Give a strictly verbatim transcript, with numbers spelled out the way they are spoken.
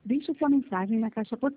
Deixa eu só a mensagem na caixa postal.